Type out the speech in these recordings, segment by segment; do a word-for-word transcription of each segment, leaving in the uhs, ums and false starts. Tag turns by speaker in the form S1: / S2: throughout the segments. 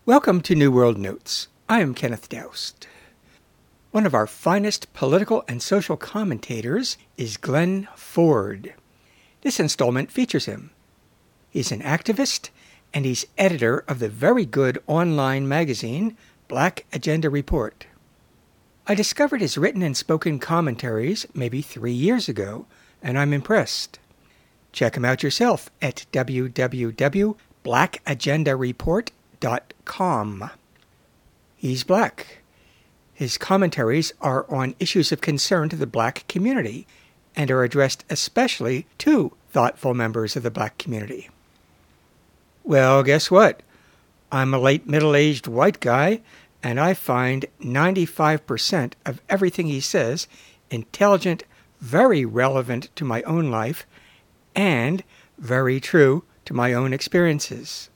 S1: Welcome to New World Notes. I am Kenneth Doust. One of our finest political and social commentators is Glenn Ford. This installment features him. He's an activist, and he's editor of the very good online magazine, Black Agenda Report. I discovered his written and spoken commentaries maybe three years ago, and I'm impressed. Check him out yourself at w w w dot black agenda report dot com. He's black. His commentaries are on issues of concern to the black community and are addressed especially to thoughtful members of the black community. Well, guess what? I'm a late middle-aged white guy, and I find ninety-five percent of everything he says intelligent, very relevant to my own life, and very true to my own experiences.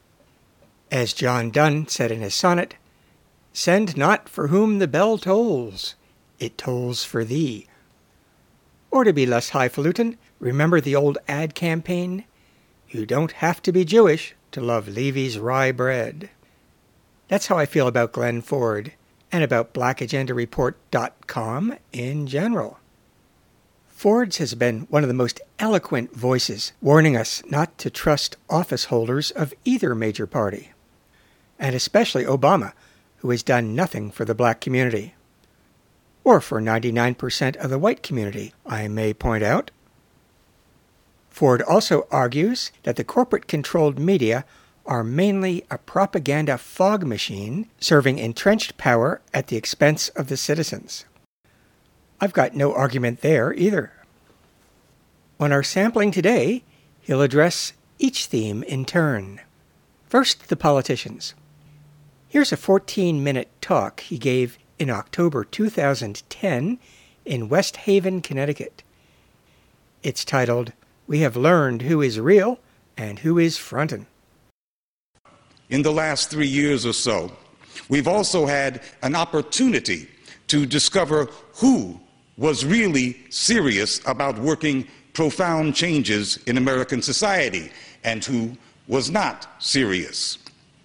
S1: As John Donne said in his sonnet, "Send not for whom the bell tolls, it tolls for thee." Or to be less highfalutin, remember the old ad campaign? You don't have to be Jewish to love Levy's rye bread. That's how I feel about Glenn Ford, and about black agenda report dot com in general. Ford's has been one of the most eloquent voices warning us not to trust office holders of either major party, and especially Obama, who has done nothing for the black community. Or for ninety-nine percent of the white community, I may point out. Ford also argues that the corporate-controlled media are mainly a propaganda fog machine serving entrenched power at the expense of the citizens. I've got no argument there either. On our sampling today, he'll address each theme in turn. First, the politicians. Here's a fourteen-minute talk he gave in October two thousand ten in West Haven, Connecticut. It's titled, "We Have Learned Who Is Real and Who Is Frontin'."
S2: In the last three years or so, we've also had an opportunity to discover who was really serious about working profound changes in American society and who was not serious.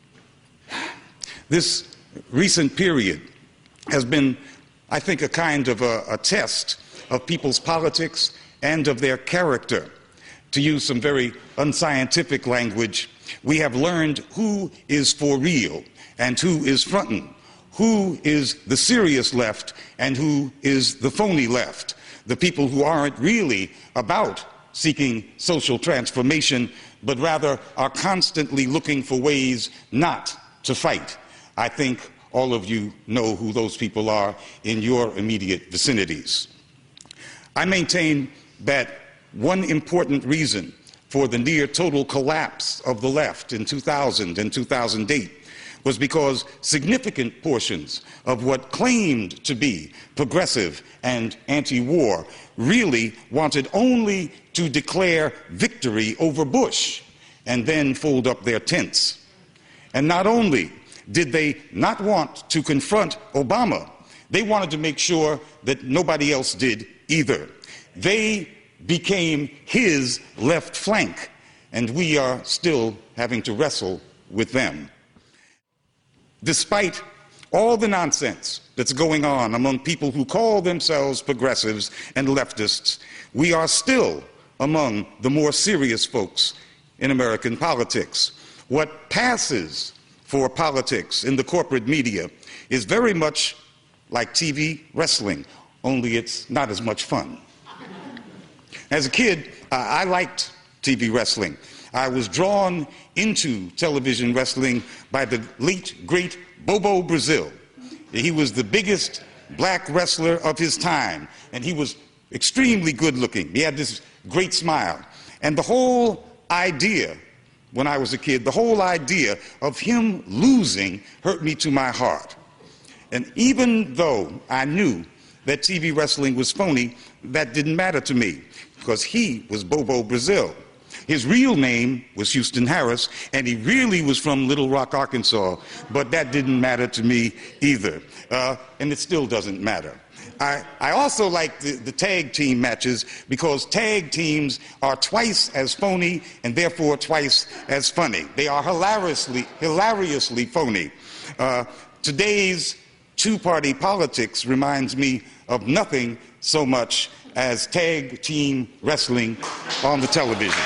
S2: This recent period has been, I think, a kind of a, a test of people's politics and of their character. To use some very unscientific language, we have learned who is for real and who is frontin', who is the serious left and who is the phony left, the people who aren't really about seeking social transformation, but rather are constantly looking for ways not to fight. I think all of you know who those people are in your immediate vicinities. I maintain that one important reason for the near total collapse of the left in two thousand and two thousand eight was because significant portions of what claimed to be progressive and anti-war really wanted only to declare victory over Bush and then fold up their tents. And not only did they not want to confront Obama, they wanted to make sure that nobody else did either. They became his left flank, and we are still having to wrestle with them. Despite all the nonsense that's going on among people who call themselves progressives and leftists, we are still among the more serious folks in American politics. What passes for politics in the corporate media is very much like T V wrestling, only it's not as much fun. As a kid, uh, I liked T V wrestling. I was drawn into television wrestling by the late, great Bobo Brazil. He was the biggest black wrestler of his time, and he was extremely good-looking. He had this great smile. And the whole idea, when I was a kid, the whole idea of him losing hurt me to my heart. And even though I knew that T V wrestling was phony, that didn't matter to me, because he was Bobo Brazil. His real name was Houston Harris, and he really was from Little Rock, Arkansas, but that didn't matter to me either, uh, and it still doesn't matter. I, I also like the, the tag team matches because tag teams are twice as phony and therefore twice as funny. They are hilariously, hilariously phony. Uh, today's two-party politics reminds me of nothing so much as tag team wrestling on the television.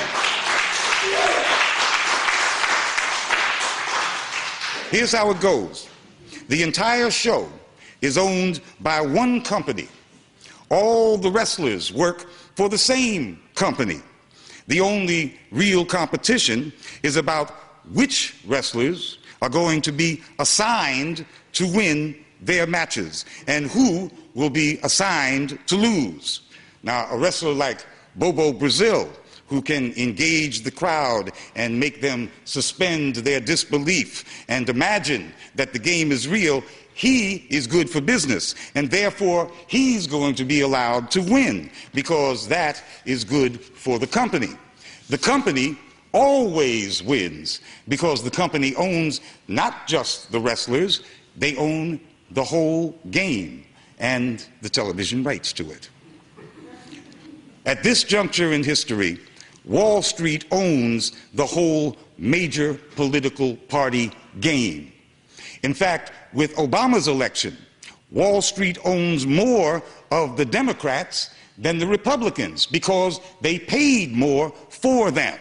S2: Here's how it goes. The entire show is owned by one company. All the wrestlers work for the same company. The only real competition is about which wrestlers are going to be assigned to win their matches and who will be assigned to lose. Now, a wrestler like Bobo Brazil, who can engage the crowd and make them suspend their disbelief and imagine that the game is real, he is good for business, and therefore he's going to be allowed to win because that is good for the company. The company always wins because the company owns not just the wrestlers, they own the whole game and the television rights to it. At this juncture in history, Wall Street owns the whole major political party game. In fact, with Obama's election, Wall Street owns more of the Democrats than the Republicans because they paid more for them.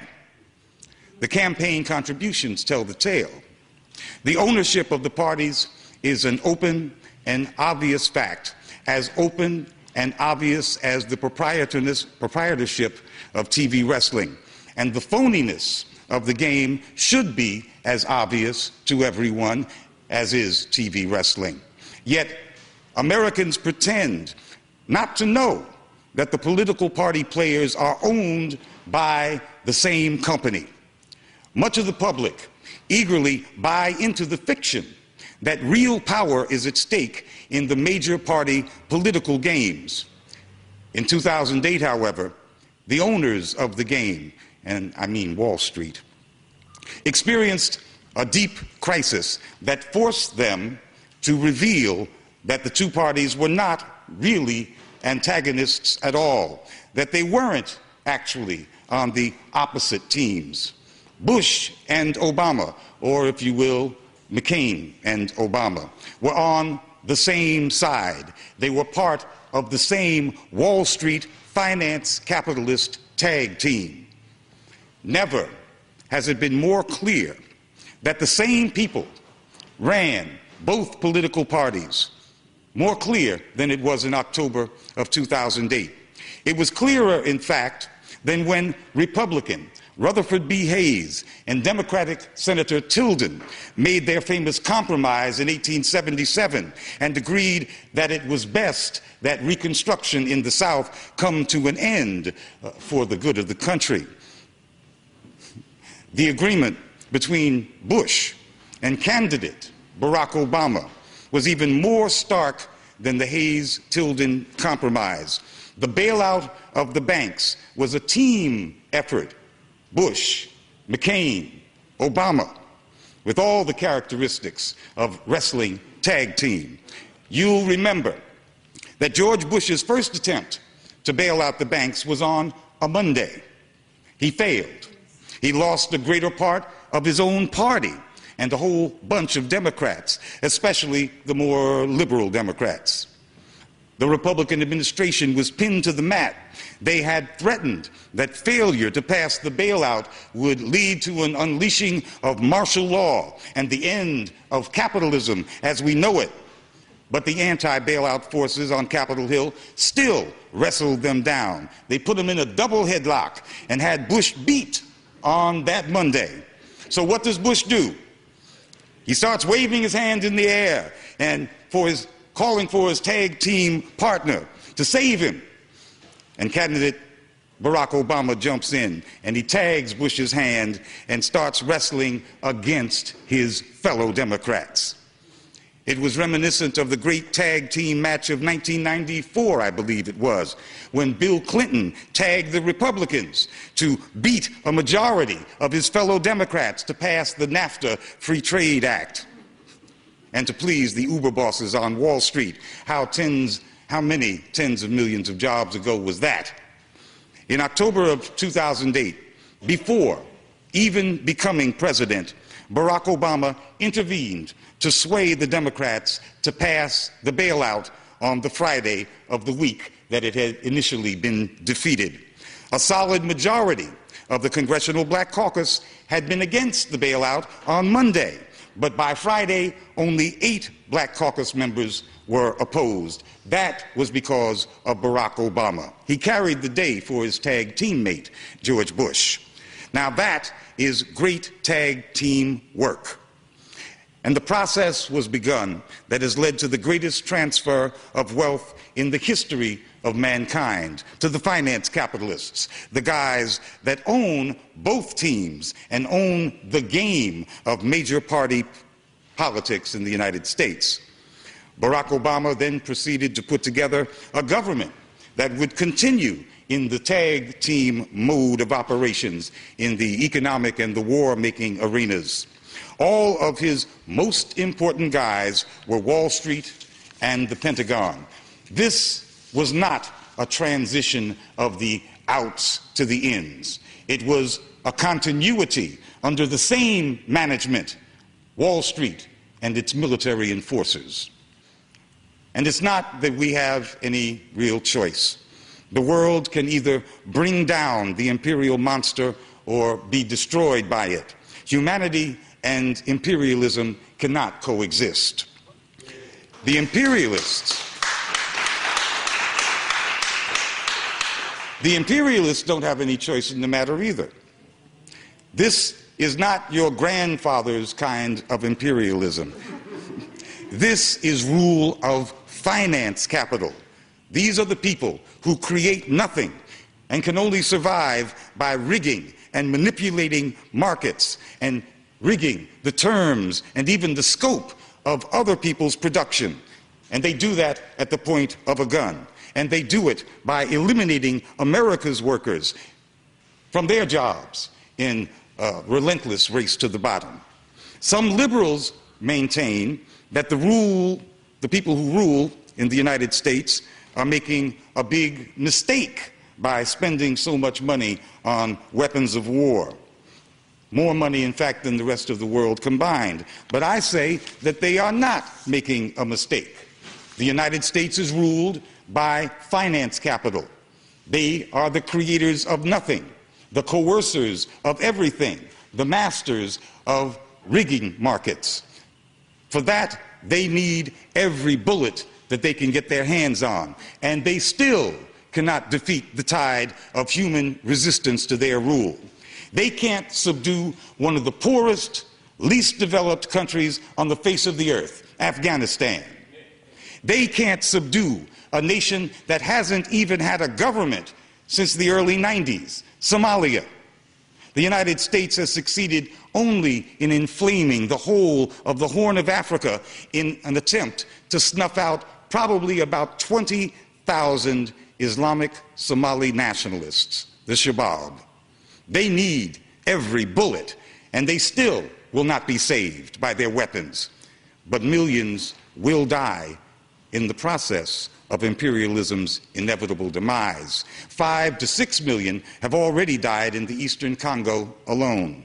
S2: The campaign contributions tell the tale. The ownership of the parties is an open and obvious fact, as open and obvious as the proprietorship of T V wrestling. And the phoniness of the game should be as obvious to everyone as is T V wrestling. Yet Americans pretend not to know that the political party players are owned by the same company. Much of the public eagerly buy into the fiction that real power is at stake in the major party political games. In two thousand eight, however, the owners of the game, and I mean Wall Street, experienced a deep crisis that forced them to reveal that the two parties were not really antagonists at all, that they weren't actually on the opposite teams. Bush and Obama, or if you will, McCain and Obama, were on the same side. They were part of the same Wall Street finance capitalist tag team. Never has it been more clear that the same people ran both political parties, more clear than it was in October of two thousand eight. It was clearer, in fact, than when Republican Rutherford B. Hayes and Democratic Senator Tilden made their famous compromise in eighteen seventy-seven and agreed that it was best that Reconstruction in the South come to an end uh, for the good of the country. The agreement between Bush and candidate Barack Obama was even more stark than the Hayes-Tilden compromise. The bailout of the banks was a team effort. Bush, McCain, Obama, with all the characteristics of wrestling tag team. You'll remember that George Bush's first attempt to bail out the banks was on a Monday. He failed. He lost the greater part of his own party and a whole bunch of Democrats, especially the more liberal Democrats. The Republican administration was pinned to the mat. They had threatened that failure to pass the bailout would lead to an unleashing of martial law and the end of capitalism as we know it. But the anti-bailout forces on Capitol Hill still wrestled them down. They put them in a double headlock and had Bush beat on that Monday. So what does Bush do? He starts waving his hand in the air and for his calling for his tag team partner to save him. And candidate Barack Obama jumps in and he tags Bush's hand and starts wrestling against his fellow Democrats. It was reminiscent of the great tag team match of nineteen ninety-four, I believe it was, when Bill Clinton tagged the Republicans to beat a majority of his fellow Democrats to pass the NAFTA Free Trade Act and to please the Uber bosses on Wall Street. How tens, How many tens of millions of jobs ago was that? In October of two thousand eight, before even becoming president, Barack Obama intervened to sway the Democrats to pass the bailout on the Friday of the week that it had initially been defeated. A solid majority of the Congressional Black Caucus had been against the bailout on Monday, but by Friday, only eight Black Caucus members were opposed. That was because of Barack Obama. He carried the day for his tag teammate, George Bush. Now that is great tag team work. And the process was begun that has led to the greatest transfer of wealth in the history of mankind, to the finance capitalists, the guys that own both teams and own the game of major party politics in the United States. Barack Obama then proceeded to put together a government that would continue in the tag team mode of operations in the economic and the war-making arenas. All of his most important guys were Wall Street and the Pentagon. This was not a transition of the outs to the ins. It was a continuity under the same management, Wall Street and its military enforcers. And it's not that we have any real choice. The world can either bring down the imperial monster or be destroyed by it. Humanity and imperialism cannot coexist. The imperialists, the imperialists don't have any choice in the matter either. This is not your grandfather's kind of imperialism. This is rule of finance capital. These are the people who create nothing and can only survive by rigging and manipulating markets and rigging the terms and even the scope of other people's production. And they do that at the point of a gun. And they do it by eliminating America's workers from their jobs in a relentless race to the bottom. Some liberals maintain that the rule, the people who rule in the United States are making a big mistake by spending so much money on weapons of war. More money, in fact, than the rest of the world combined. But I say that they are not making a mistake. The United States is ruled by finance capital. They are the creators of nothing, the coercers of everything, the masters of rigging markets. For that, they need every bullet that they can get their hands on, and they still cannot defeat the tide of human resistance to their rule. They can't subdue one of the poorest, least developed countries on the face of the earth, Afghanistan. They can't subdue a nation that hasn't even had a government since the early nineties, Somalia. The United States has succeeded only in inflaming the whole of the Horn of Africa in an attempt to snuff out probably about twenty thousand Islamic Somali nationalists, the Shabab. They need every bullet, and they still will not be saved by their weapons. But millions will die in the process of imperialism's inevitable demise. Five to six million have already died in the eastern Congo alone.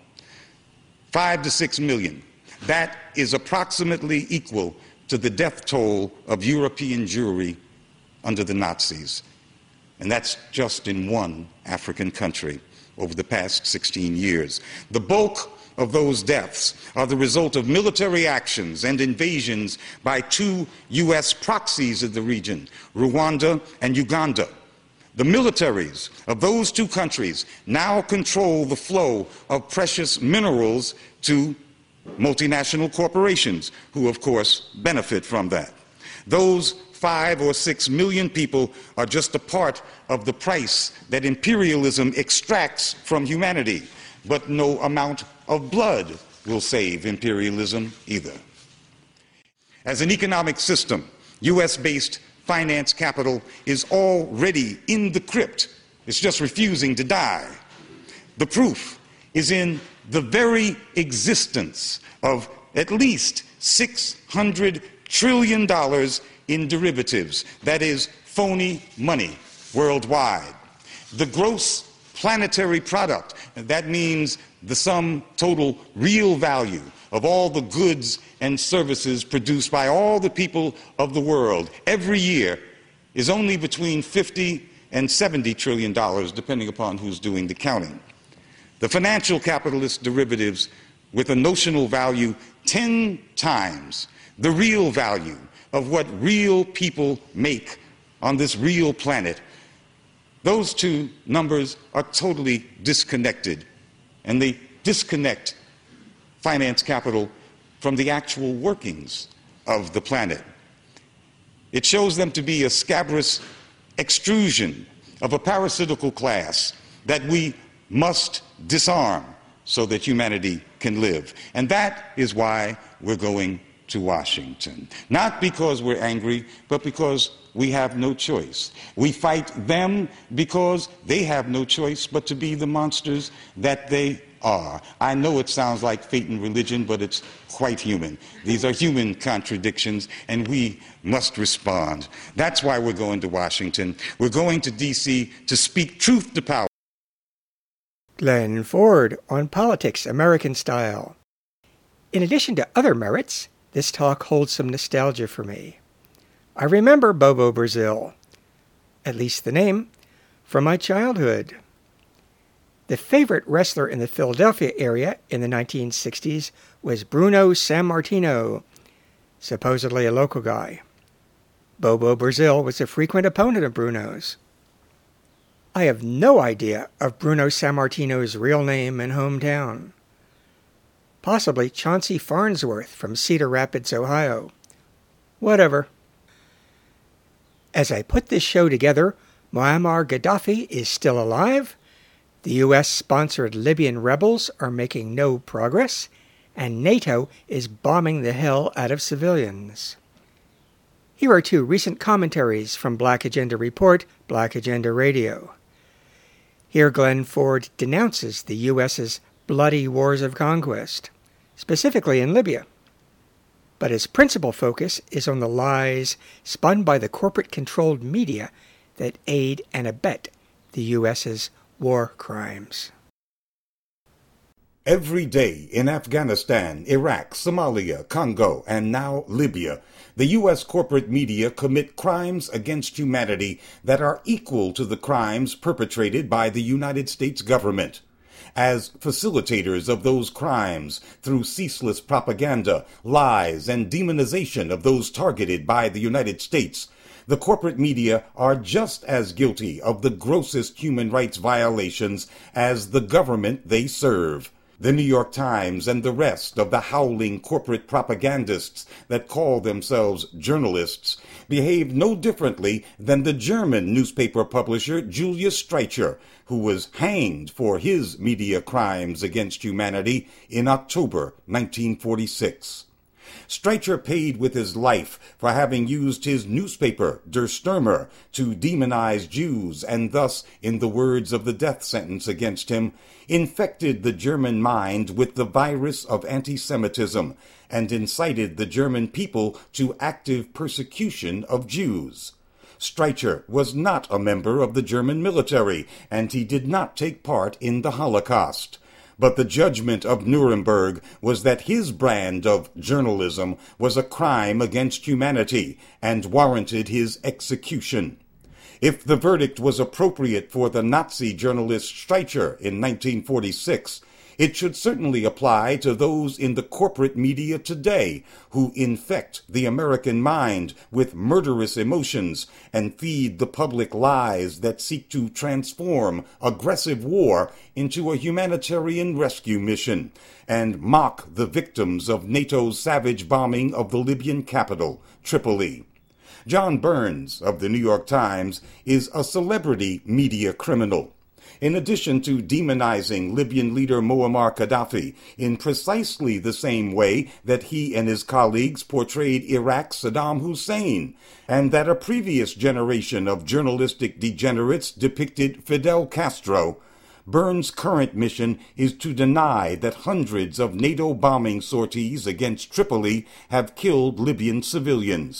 S2: Five to six million. That is approximately equal to the death toll of European Jewry under the Nazis. And that's just in one African country over the past sixteen years. The bulk of those deaths are the result of military actions and invasions by two U S proxies of the region, Rwanda and Uganda. The militaries of those two countries now control the flow of precious minerals to multinational corporations, who of course benefit from that. Those five or six million people are just a part of the price that imperialism extracts from humanity, but no amount of blood will save imperialism either. As an economic system, U S-based finance capital is already in the crypt. It's just refusing to die. The proof is in the very existence of at least six hundred trillion dollars in derivatives, that is, phony money worldwide. The gross planetary product, that means the sum total real value of all the goods and services produced by all the people of the world every year, is only between fifty and seventy trillion dollars, depending upon who's doing the counting. The financial capitalist derivatives, with a notional value ten times the real value of what real people make on this real planet, those two numbers are totally disconnected, and they disconnect finance capital from the actual workings of the planet. It shows them to be a scabrous extrusion of a parasitical class that we must disarm so that humanity can live. And that is why we're going to Washington. Not because we're angry, but because we have no choice. We fight them because they have no choice but to be the monsters that they are. I know it sounds like fate and religion, but it's quite human. These are human contradictions, and we must respond. That's why we're going to Washington. We're going to D C to speak truth to power.
S1: Glenn Ford on Politics, American Style. In addition to other merits, this talk holds some nostalgia for me. I remember Bobo Brazil, at least the name, from my childhood. The favorite wrestler in the Philadelphia area in the nineteen sixties was Bruno Sammartino, supposedly a local guy. Bobo Brazil was a frequent opponent of Bruno's. I have no idea of Bruno Sammartino's real name and hometown. Possibly Chauncey Farnsworth from Cedar Rapids, Ohio. Whatever. As I put this show together, Muammar Gaddafi is still alive, the U S-sponsored Libyan rebels are making no progress, and NATO is bombing the hell out of civilians. Here are two recent commentaries from Black Agenda Report, Black Agenda Radio. Here Glenn Ford denounces the U S's bloody wars of conquest, specifically in Libya. But his principal focus is on the lies spun by the corporate-controlled media that aid and abet the U S's war crimes.
S3: Every day in Afghanistan, Iraq, Somalia, Congo, and now Libya, the U S corporate media commit crimes against humanity that are equal to the crimes perpetrated by the United States government. As facilitators of those crimes through ceaseless propaganda, lies, and demonization of those targeted by the United States, the corporate media are just as guilty of the grossest human rights violations as the government they serve. The New York Times and the rest of the howling corporate propagandists that call themselves journalists behave no differently than the German newspaper publisher Julius Streicher, who was hanged for his media crimes against humanity in October nineteen forty-six. Streicher paid with his life for having used his newspaper, Der Stürmer, to demonize Jews and thus, in the words of the death sentence against him, infected the German mind with the virus of anti-Semitism and incited the German people to active persecution of Jews. Streicher was not a member of the German military, and he did not take part in the Holocaust. But the judgment of Nuremberg was that his brand of journalism was a crime against humanity and warranted his execution. If the verdict was appropriate for the Nazi journalist Streicher in nineteen forty-six, it should certainly apply to those in the corporate media today who infect the American mind with murderous emotions and feed the public lies that seek to transform aggressive war into a humanitarian rescue mission and mock the victims of NATO's savage bombing of the Libyan capital, Tripoli. John Burns of the New York Times is a celebrity media criminal. In addition to demonizing Libyan leader Muammar Gaddafi in precisely the same way that he and his colleagues portrayed Iraq's Saddam Hussein, and that a previous generation of journalistic degenerates depicted Fidel Castro, Burns' current mission is to deny that hundreds of NATO bombing sorties against Tripoli have killed Libyan civilians.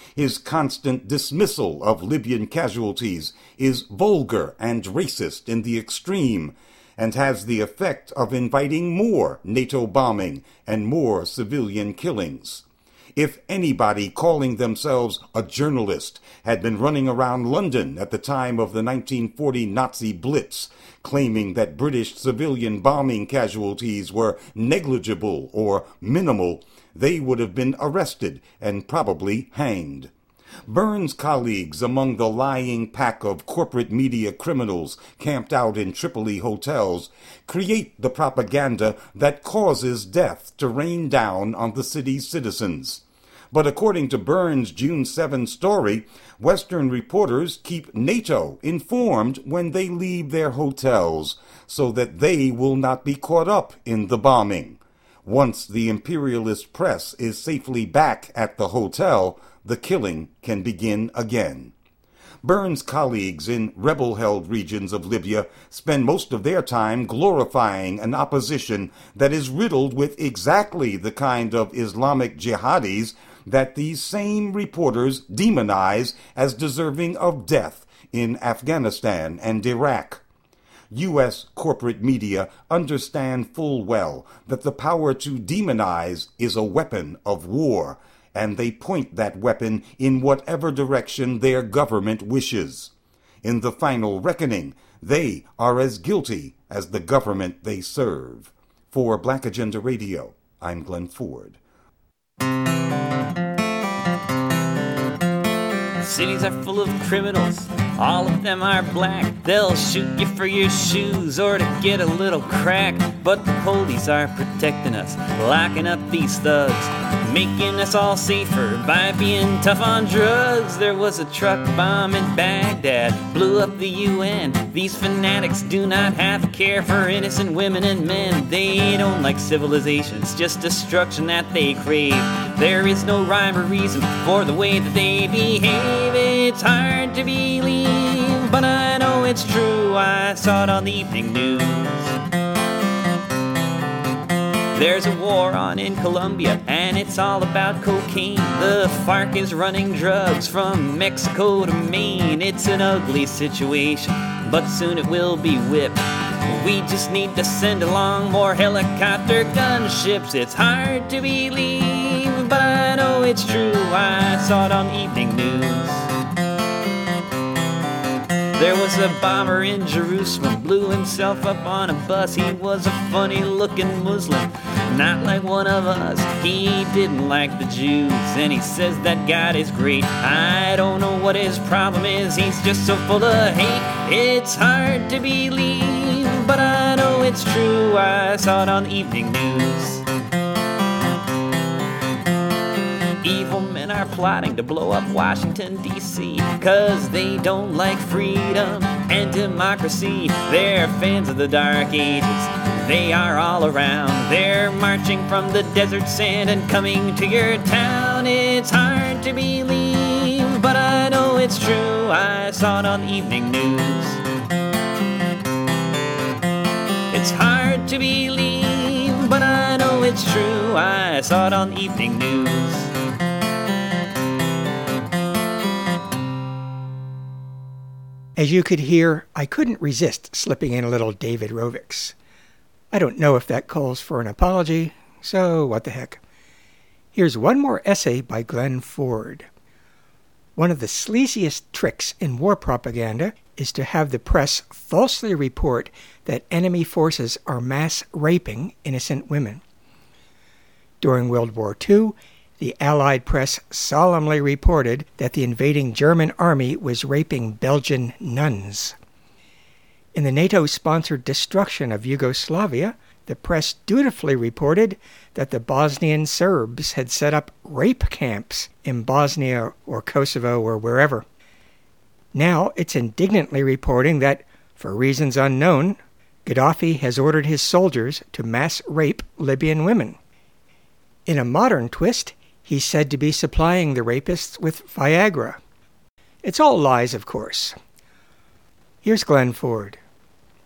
S3: His constant dismissal of Libyan casualties is vulgar and racist in the extreme, and has the effect of inviting more NATO bombing and more civilian killings. If anybody calling themselves a journalist had been running around London at the time of the nineteen forty Nazi Blitz, claiming that British civilian bombing casualties were negligible or minimal, they would have been arrested and probably hanged. Burns' colleagues among the lying pack of corporate media criminals camped out in Tripoli hotels create the propaganda that causes death to rain down on the city's citizens. But according to Burns' June seventh story, Western reporters keep NATO informed when they leave their hotels so that they will not be caught up in the bombing. Once the imperialist press is safely back at the hotel, the killing can begin again. Burns' colleagues in rebel-held regions of Libya spend most of their time glorifying an opposition that is riddled with exactly the kind of Islamic jihadis that these same reporters demonize as deserving of death in Afghanistan and Iraq. U S corporate media understand full well that the power to demonize is a weapon of war, and they point that weapon in whatever direction their government wishes. In the final reckoning, they are as guilty as the government they serve. For Black Agenda Radio, I'm Glenn Ford.
S4: Cities are full of criminals, all of them are black. They'll shoot you for your shoes or to get a little crack. But the police are protecting us, locking up these thugs, making us all safer by being tough on drugs. There was a truck bomb in Baghdad, blew up the U N. These fanatics do not have a care for innocent women and men. They don't like civilization, it's just destruction that they crave. There is no rhyme or reason for the way that they behave. It's hard to believe, but I know it's true. I saw it on the evening news. There's a war on in Colombia, and it's all about cocaine. The FARC is running drugs from Mexico to Maine. It's an ugly situation, but soon it will be whipped. We just need to send along more helicopter gunships. It's hard to believe, but I know it's true. I saw it on the evening news. There was a bomber in Jerusalem, blew himself up on a bus. He was a funny-looking Muslim, not like one of us. He didn't like the Jews, and he says that God is great. I don't know what his problem is, he's just so full of hate. It's hard to believe, but I know it's true. I saw it on the evening news. Evil men are plotting to blow up Washington, D C, cause they don't like freedom and democracy. They're fans of the Dark Ages, they are all around. They're marching from the desert sand and coming to your town. It's hard to believe, but I know it's true. I saw it on the evening news. It's hard to believe, but I know it's true. I saw it on the evening news.
S1: As you could hear, I couldn't resist slipping in a little David Rovics. I don't know if that calls for an apology, so what the heck. Here's one more essay by Glenn Ford. One of the sleaziest tricks in war propaganda is to have the press falsely report that enemy forces are mass raping innocent women. During World War Two, the Allied press solemnly reported that the invading German army was raping Belgian nuns. In the NATO-sponsored destruction of Yugoslavia, the press dutifully reported that the Bosnian Serbs had set up rape camps in Bosnia or Kosovo or wherever. Now it's indignantly reporting that, for reasons unknown, Gaddafi has ordered his soldiers to mass rape Libyan women. In a modern twist, he's said to be supplying the rapists with Viagra. It's all lies, of course. Here's Glenn Ford.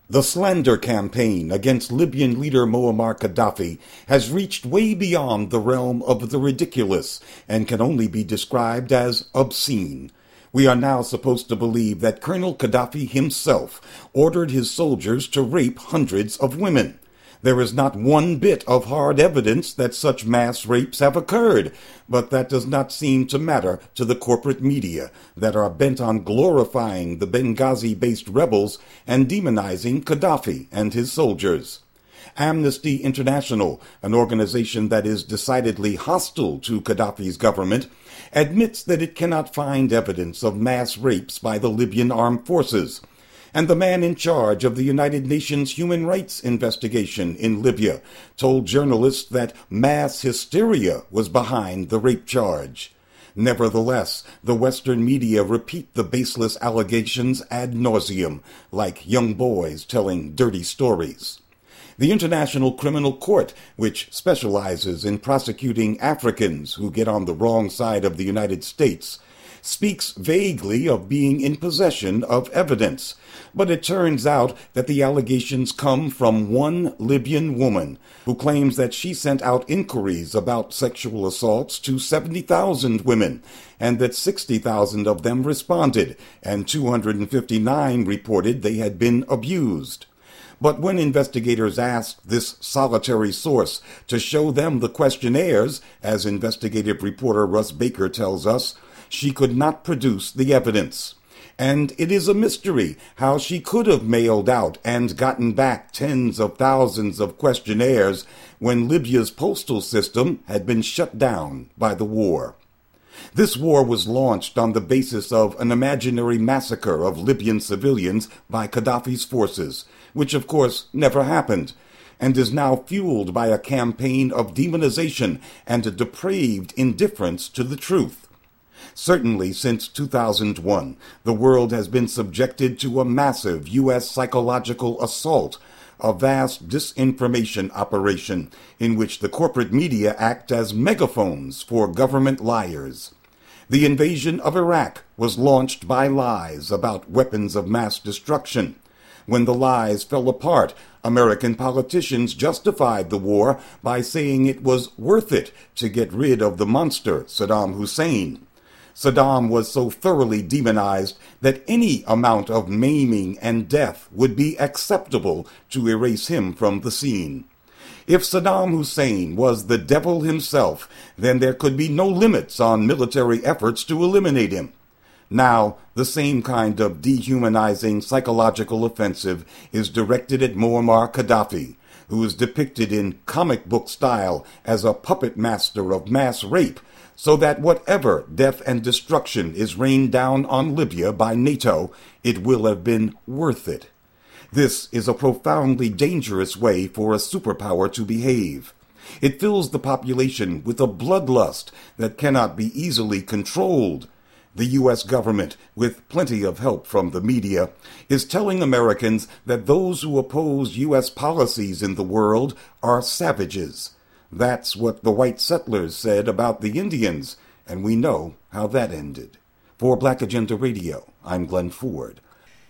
S3: The slander campaign against Libyan leader Muammar Gaddafi has reached way beyond the realm of the ridiculous and can only be described as obscene. We are now supposed to believe that Colonel Gaddafi himself ordered his soldiers to rape hundreds of women. There is not one bit of hard evidence that such mass rapes have occurred, but that does not seem to matter to the corporate media that are bent on glorifying the Benghazi-based rebels and demonizing Gaddafi and his soldiers. Amnesty International, an organization that is decidedly hostile to Gaddafi's government, admits that it cannot find evidence of mass rapes by the Libyan armed forces. And the man in charge of the United Nations human rights investigation in Libya told journalists that mass hysteria was behind the rape charge. Nevertheless, the Western media repeat the baseless allegations ad nauseum, like young boys telling dirty stories. The International Criminal Court, which specializes in prosecuting Africans who get on the wrong side of the United States, speaks vaguely of being in possession of evidence, but it turns out that the allegations come from one Libyan woman who claims that she sent out inquiries about sexual assaults to seventy thousand women, and that sixty thousand of them responded, and two hundred fifty-nine reported they had been abused. But when investigators asked this solitary source to show them the questionnaires, as investigative reporter Russ Baker tells us, she could not produce the evidence. And it is a mystery how she could have mailed out and gotten back tens of thousands of questionnaires when Libya's postal system had been shut down by the war. This war was launched on the basis of an imaginary massacre of Libyan civilians by Gaddafi's forces, which of course never happened, and is now fueled by a campaign of demonization and a depraved indifference to the truth. Certainly since two thousand one, the world has been subjected to a massive U S psychological assault, a vast disinformation operation in which the corporate media act as megaphones for government liars. The invasion of Iraq was launched by lies about weapons of mass destruction. When the lies fell apart, American politicians justified the war by saying it was worth it to get rid of the monster Saddam Hussein. Saddam was so thoroughly demonized that any amount of maiming and death would be acceptable to erase him from the scene. If Saddam Hussein was the devil himself, then there could be no limits on military efforts to eliminate him. Now, the same kind of dehumanizing psychological offensive is directed at Muammar Gaddafi, who is depicted in comic book style as a puppet master of mass rape, so that whatever death and destruction is rained down on Libya by NATO, it will have been worth it. This is a profoundly dangerous way for a superpower to behave. It fills the population with a bloodlust that cannot be easily controlled. The U S government, with plenty of help from the media, is telling Americans that those who oppose U S policies in the world are savages. That's what the white settlers said about the Indians, and we know how that ended. For Black Agenda Radio, I'm Glenn Ford.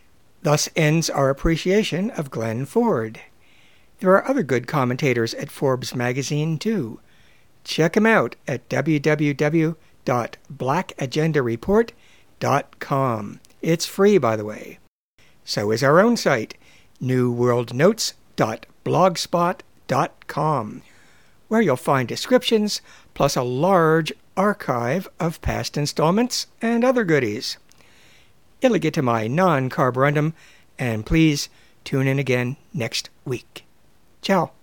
S1: Thus ends our appreciation of Glenn Ford. There are other good commentators at Forbes magazine, too. Check them out at w w w dot black agenda report dot com. It's free, by the way. So is our own site, new world notes dot blogspot dot com, where you'll find descriptions plus a large archive of past installments and other goodies. It'll get to my non-carborundum, and please tune in again next week. Ciao.